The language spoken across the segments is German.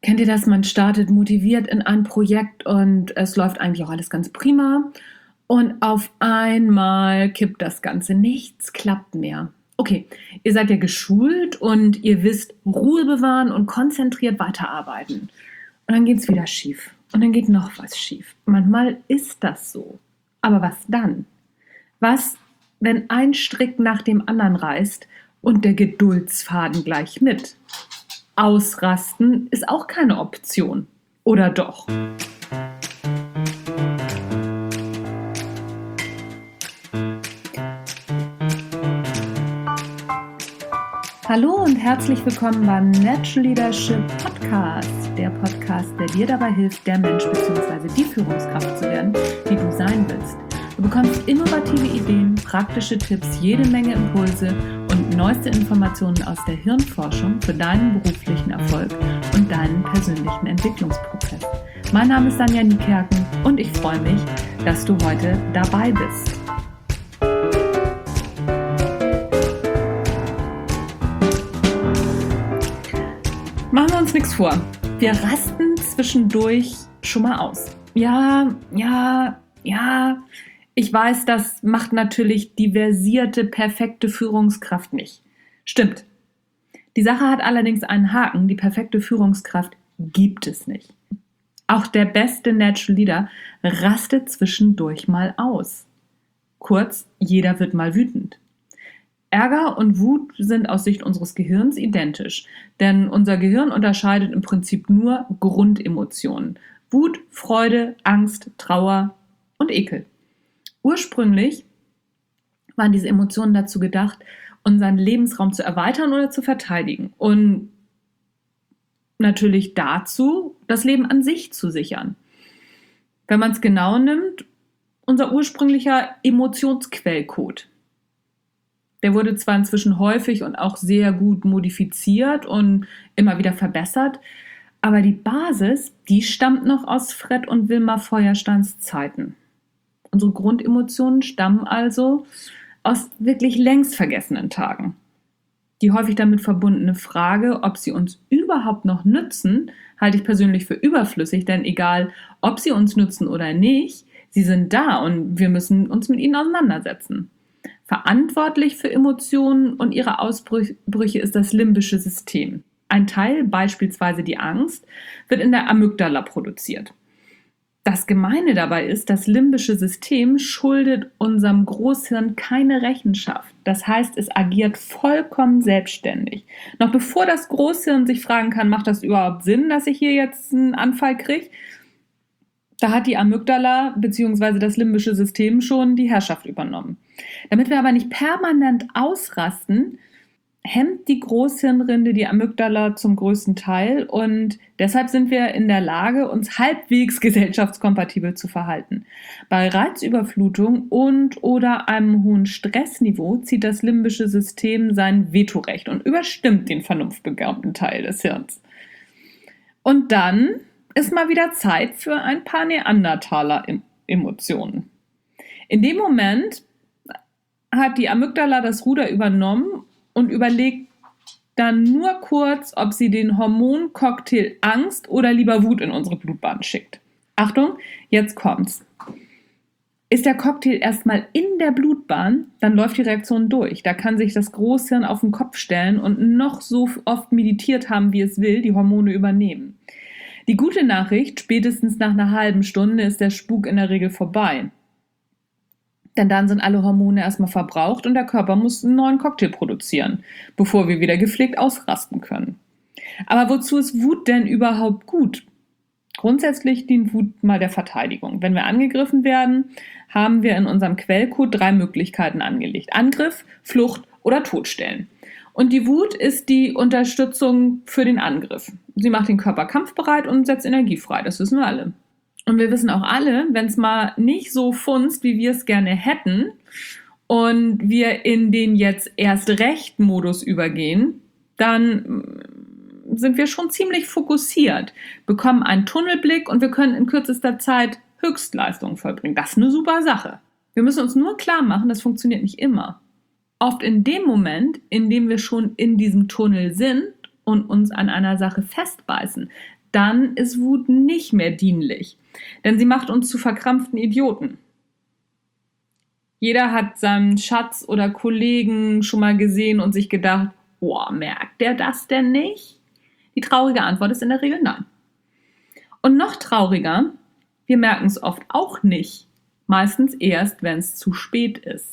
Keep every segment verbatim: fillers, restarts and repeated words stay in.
Kennt ihr das? Man startet motiviert in ein Projekt und es läuft eigentlich auch alles ganz prima. Und auf einmal kippt das Ganze. Nichts klappt mehr. Okay, ihr seid ja geschult und ihr wisst Ruhe bewahren und konzentriert weiterarbeiten. Und dann geht's wieder schief. Und dann geht noch was schief. Manchmal ist das so. Aber was dann? Was, wenn ein Strick nach dem anderen reißt und der Geduldsfaden gleich mit? Ausrasten ist auch keine Option. Oder doch? Hallo und herzlich willkommen beim Natural Leadership Podcast. Der Podcast, der dir dabei hilft, der Mensch bzw. die Führungskraft zu werden, die du sein willst. Du bekommst innovative Ideen, praktische Tipps, jede Menge Impulse und neueste Informationen aus der Hirnforschung für deinen beruflichen Erfolg und deinen persönlichen Entwicklungsprozess. Mein Name ist Sanja Niekerken und ich freue mich, dass du heute dabei bist. Machen wir uns nichts vor. Wir rasten zwischendurch schon mal aus. Ja, ja, ja. Ich weiß, das macht natürlich die versierte, perfekte Führungskraft nicht. Stimmt. Die Sache hat allerdings einen Haken. Die perfekte Führungskraft gibt es nicht. Auch der beste Natural Leader rastet zwischendurch mal aus. Kurz, jeder wird mal wütend. Ärger und Wut sind aus Sicht unseres Gehirns identisch, denn unser Gehirn unterscheidet im Prinzip nur Grundemotionen. Wut, Freude, Angst, Trauer und Ekel. Ursprünglich waren diese Emotionen dazu gedacht, unseren Lebensraum zu erweitern oder zu verteidigen und natürlich dazu, das Leben an sich zu sichern. Wenn man es genau nimmt, unser ursprünglicher Emotionsquellcode. Der wurde zwar inzwischen häufig und auch sehr gut modifiziert und immer wieder verbessert, aber die Basis, die stammt noch aus Fred und Wilma Feuersteins Zeiten. Unsere Grundemotionen stammen also aus wirklich längst vergessenen Tagen. Die häufig damit verbundene Frage, ob sie uns überhaupt noch nützen, halte ich persönlich für überflüssig, denn egal, ob sie uns nützen oder nicht, sie sind da und wir müssen uns mit ihnen auseinandersetzen. Verantwortlich für Emotionen und ihre Ausbrüche ist das limbische System. Ein Teil, beispielsweise die Angst, wird in der Amygdala produziert. Das Gemeine dabei ist, das limbische System schuldet unserem Großhirn keine Rechenschaft. Das heißt, es agiert vollkommen selbstständig. Noch bevor das Großhirn sich fragen kann, macht das überhaupt Sinn, dass ich hier jetzt einen Anfall kriege, da hat die Amygdala bzw. das limbische System schon die Herrschaft übernommen. Damit wir aber nicht permanent ausrasten, hemmt die Großhirnrinde die Amygdala zum größten Teil und deshalb sind wir in der Lage, uns halbwegs gesellschaftskompatibel zu verhalten. Bei Reizüberflutung und oder einem hohen Stressniveau zieht das limbische System sein Vetorecht und überstimmt den vernunftbegabten Teil des Hirns. Und dann ist mal wieder Zeit für ein paar Neandertaler-Emotionen. In dem Moment hat die Amygdala das Ruder übernommen und überlegt dann nur kurz, ob sie den Hormoncocktail Angst oder lieber Wut in unsere Blutbahn schickt. Achtung, jetzt kommt's. Ist der Cocktail erstmal in der Blutbahn, dann läuft die Reaktion durch. Da kann sich das Großhirn auf den Kopf stellen und noch so oft meditiert haben, wie es will, die Hormone übernehmen. Die gute Nachricht, spätestens nach einer halben Stunde ist der Spuk in der Regel vorbei. Denn dann sind alle Hormone erstmal verbraucht und der Körper muss einen neuen Cocktail produzieren, bevor wir wieder gepflegt ausrasten können. Aber wozu ist Wut denn überhaupt gut? Grundsätzlich dient Wut mal der Verteidigung. Wenn wir angegriffen werden, haben wir in unserem Quellcode drei Möglichkeiten angelegt. Angriff, Flucht oder Todstellen. Und die Wut ist die Unterstützung für den Angriff. Sie macht den Körper kampfbereit und setzt Energie frei, das wissen wir alle. Und wir wissen auch alle, wenn es mal nicht so funzt, wie wir es gerne hätten und wir in den jetzt erst recht Modus übergehen, dann sind wir schon ziemlich fokussiert, bekommen einen Tunnelblick und wir können in kürzester Zeit Höchstleistungen vollbringen. Das ist eine super Sache. Wir müssen uns nur klar machen, das funktioniert nicht immer. Oft in dem Moment, in dem wir schon in diesem Tunnel sind und uns an einer Sache festbeißen, dann ist Wut nicht mehr dienlich, denn sie macht uns zu verkrampften Idioten. Jeder hat seinen Schatz oder Kollegen schon mal gesehen und sich gedacht, boah, merkt der das denn nicht? Die traurige Antwort ist in der Regel nein. Und noch trauriger, wir merken es oft auch nicht, meistens erst, wenn es zu spät ist.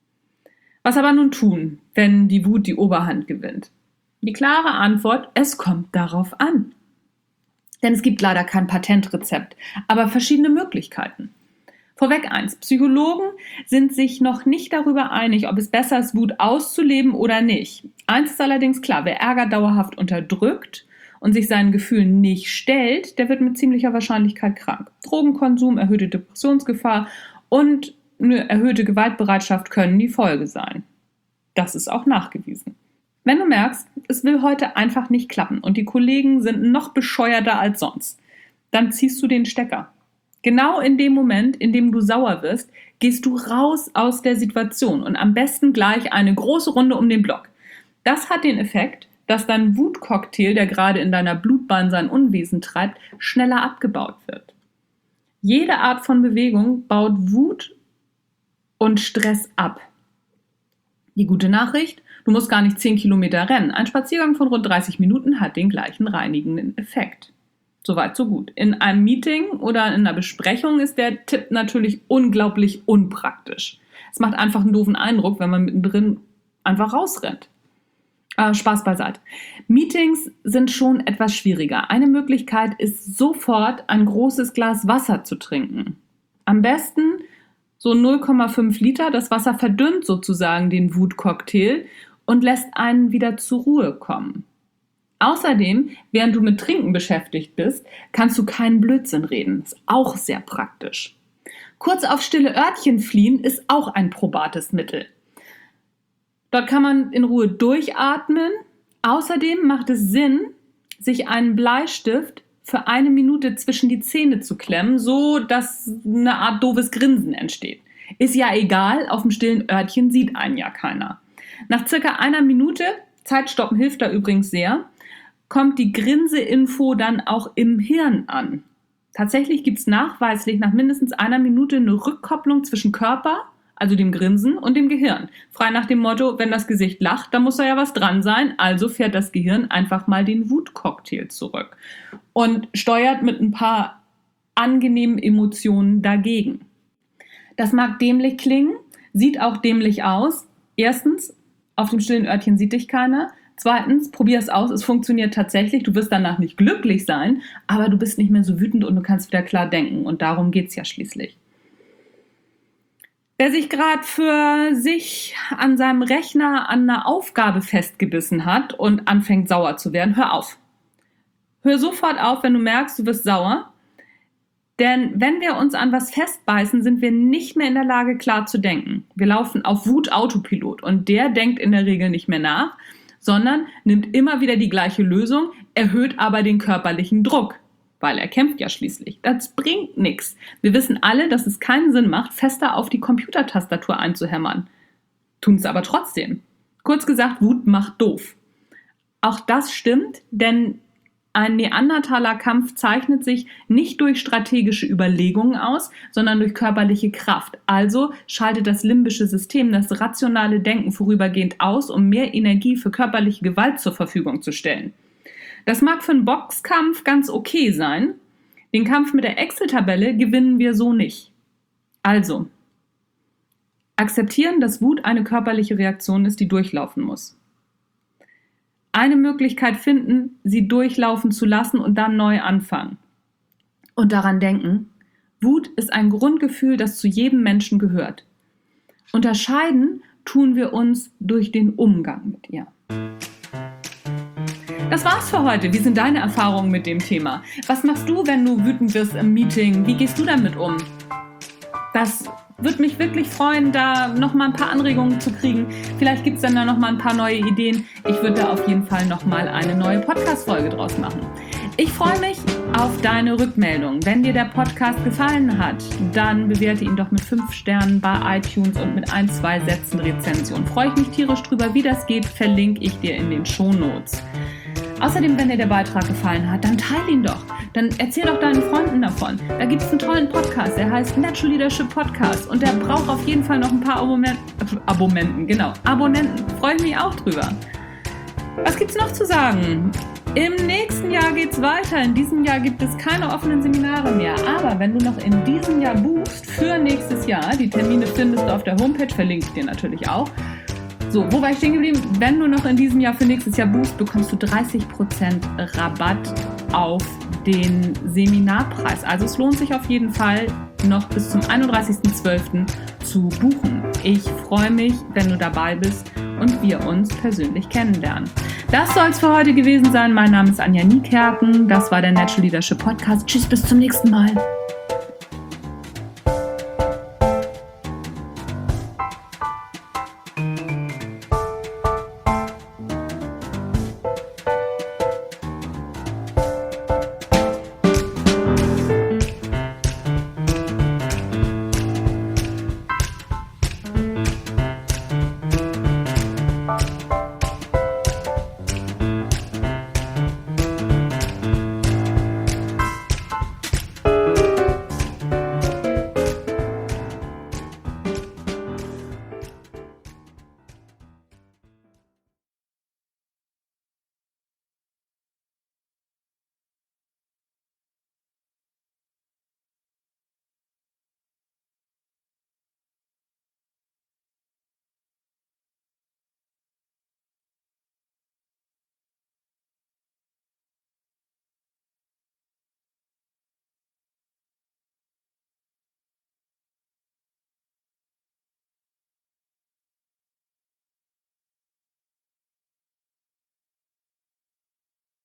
Was aber nun tun, wenn die Wut die Oberhand gewinnt? Die klare Antwort, es kommt darauf an. Denn es gibt leider kein Patentrezept, aber verschiedene Möglichkeiten. Vorweg eins, Psychologen sind sich noch nicht darüber einig, ob es besser ist, Wut auszuleben oder nicht. Eins ist allerdings klar, wer Ärger dauerhaft unterdrückt und sich seinen Gefühlen nicht stellt, der wird mit ziemlicher Wahrscheinlichkeit krank. Drogenkonsum, erhöhte Depressionsgefahr und eine erhöhte Gewaltbereitschaft können die Folge sein. Das ist auch nachgewiesen. Wenn du merkst, es will heute einfach nicht klappen und die Kollegen sind noch bescheuerter als sonst, dann ziehst du den Stecker. Genau in dem Moment, in dem du sauer wirst, gehst du raus aus der Situation und am besten gleich eine große Runde um den Block. Das hat den Effekt, dass dein Wutcocktail, der gerade in deiner Blutbahn sein Unwesen treibt, schneller abgebaut wird. Jede Art von Bewegung baut Wut und Stress ab. Die gute Nachricht, du musst gar nicht zehn Kilometer rennen. Ein Spaziergang von rund dreißig Minuten hat den gleichen reinigenden Effekt. Soweit, so gut. In einem Meeting oder in einer Besprechung ist der Tipp natürlich unglaublich unpraktisch. Es macht einfach einen doofen Eindruck, wenn man mittendrin einfach rausrennt. Äh, Spaß beiseite. Meetings sind schon etwas schwieriger. Eine Möglichkeit ist, sofort ein großes Glas Wasser zu trinken. Am besten so null Komma fünf Liter. Das Wasser verdünnt sozusagen den Wutcocktail und lässt einen wieder zur Ruhe kommen. Außerdem, während du mit Trinken beschäftigt bist, kannst du keinen Blödsinn reden. Ist auch sehr praktisch. Kurz auf stille Örtchen fliehen ist auch ein probates Mittel. Dort kann man in Ruhe durchatmen. Außerdem macht es Sinn, sich einen Bleistift für eine Minute zwischen die Zähne zu klemmen, so dass eine Art doofes Grinsen entsteht. Ist ja egal, auf dem stillen Örtchen sieht einen ja keiner. Nach circa einer Minute, Zeitstoppen hilft da übrigens sehr, kommt die Grinseinfo dann auch im Hirn an. Tatsächlich gibt es nachweislich nach mindestens einer Minute eine Rückkopplung zwischen Körper, also dem Grinsen, und dem Gehirn. Frei nach dem Motto, wenn das Gesicht lacht, dann muss da ja was dran sein, also fährt das Gehirn einfach mal den Wutcocktail zurück und steuert mit ein paar angenehmen Emotionen dagegen. Das mag dämlich klingen, sieht auch dämlich aus. Erstens, auf dem stillen Örtchen sieht dich keiner. Zweitens, probier es aus, es funktioniert tatsächlich. Du wirst danach nicht glücklich sein, aber du bist nicht mehr so wütend und du kannst wieder klar denken. Und darum geht es ja schließlich. Wer sich gerade für sich an seinem Rechner an einer Aufgabe festgebissen hat und anfängt sauer zu werden, hör auf. Hör sofort auf, wenn du merkst, du wirst sauer. Denn wenn wir uns an was festbeißen, sind wir nicht mehr in der Lage, klar zu denken. Wir laufen auf Wut-Autopilot und der denkt in der Regel nicht mehr nach, sondern nimmt immer wieder die gleiche Lösung, erhöht aber den körperlichen Druck, weil er kämpft ja schließlich. Das bringt nichts. Wir wissen alle, dass es keinen Sinn macht, fester auf die Computertastatur einzuhämmern. Tun es aber trotzdem. Kurz gesagt, Wut macht doof. Auch das stimmt, denn ein Neandertaler-Kampf zeichnet sich nicht durch strategische Überlegungen aus, sondern durch körperliche Kraft. Also schaltet das limbische System das rationale Denken vorübergehend aus, um mehr Energie für körperliche Gewalt zur Verfügung zu stellen. Das mag für einen Boxkampf ganz okay sein. Den Kampf mit der Excel-Tabelle gewinnen wir so nicht. Also, akzeptieren, dass Wut eine körperliche Reaktion ist, die durchlaufen muss. Eine Möglichkeit finden, sie durchlaufen zu lassen und dann neu anfangen. Und daran denken, Wut ist ein Grundgefühl, das zu jedem Menschen gehört. Unterscheiden tun wir uns durch den Umgang mit ihr. Das war's für heute. Wie sind deine Erfahrungen mit dem Thema? Was machst du, wenn du wütend wirst im Meeting? Wie gehst du damit um? Das würde mich wirklich freuen, da nochmal ein paar Anregungen zu kriegen. Vielleicht gibt es dann da nochmal ein paar neue Ideen. Ich würde da auf jeden Fall nochmal eine neue Podcast-Folge draus machen. Ich freue mich auf deine Rückmeldung. Wenn dir der Podcast gefallen hat, dann bewerte ihn doch mit fünf Sternen bei iTunes und mit ein, zwei Sätzen Rezension. Freue ich mich tierisch drüber. Wie das geht, verlinke ich dir in den Shownotes. Außerdem, wenn dir der Beitrag gefallen hat, dann teile ihn doch. Dann erzähl doch deinen Freunden davon. Da gibt es einen tollen Podcast, der heißt Natural Leadership Podcast und der braucht auf jeden Fall noch ein paar Abonnenten. Abonnenten, genau. Abonnenten. Freue ich mich auch drüber. Was gibt's noch zu sagen? Im nächsten Jahr geht's weiter. In diesem Jahr gibt es keine offenen Seminare mehr. Aber wenn du noch in diesem Jahr buchst für nächstes Jahr, die Termine findest du auf der Homepage, verlinke ich dir natürlich auch. So, wo war ich stehen geblieben? Wenn du noch in diesem Jahr für nächstes Jahr buchst, bekommst du dreißig Prozent Rabatt auf den Seminarpreis. Also es lohnt sich auf jeden Fall, noch bis zum einunddreißigsten zwölften zu buchen. Ich freue mich, wenn du dabei bist und wir uns persönlich kennenlernen. Das soll es für heute gewesen sein. Mein Name ist Anja Niekerken. Das war der Natural Leadership Podcast. Tschüss, bis zum nächsten Mal.